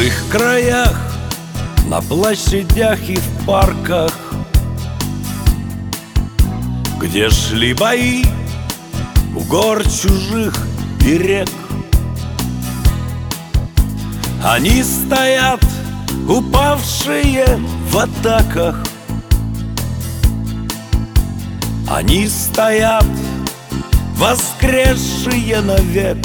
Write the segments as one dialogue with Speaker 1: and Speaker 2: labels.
Speaker 1: чужих краях, на площадях и в парках, где шли бои у гор чужих и рек, они стоят, упавшие в атаках. Они стоят, воскресшие навек.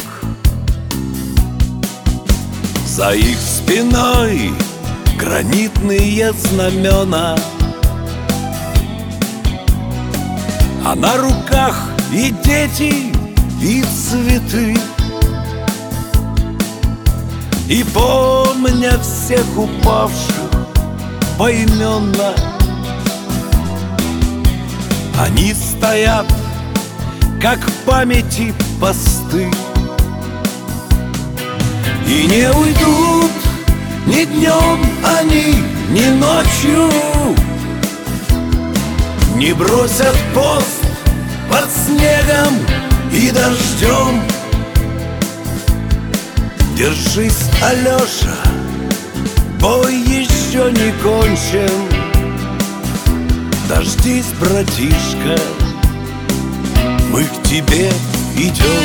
Speaker 1: За их спиной гранитные знамена, а на руках и дети, и цветы. И помня всех упавших поименно, они стоят, как памяти посты, и не уйдут ни днем они, ни ночью, не бросят пост под снегом и дождем. Держись, Алеша, бой еще не кончен. Дождись, братишка, мы к тебе идем.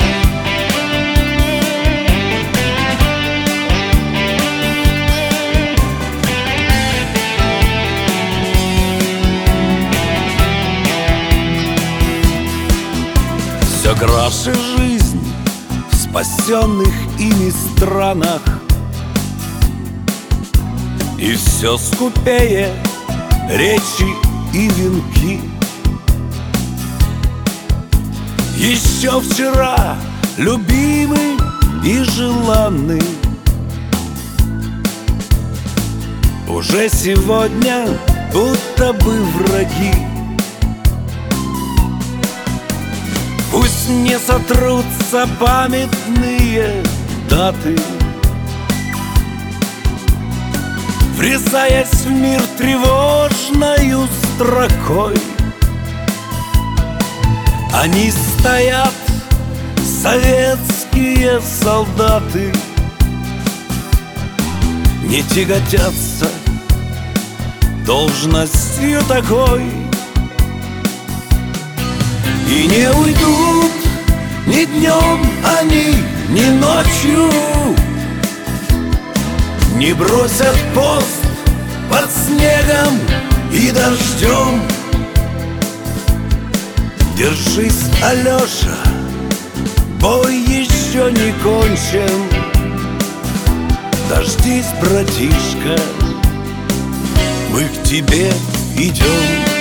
Speaker 1: Все краше жизнь в спасенных ими странах, и все скупее речи и венки. Еще вчера любимый и желанный, уже сегодня будто бы враги. Пусть не сотрутся памятные даты, врезаясь в мир тревожною строкой. Они стоят, советские солдаты, не тяготятся должностью такой, и не уйдут ни днем они, ни ночью, не бросят пост под снегом и дождем. Держись, Алеша, бой еще не кончен. Дождись, братишка, мы к тебе идем.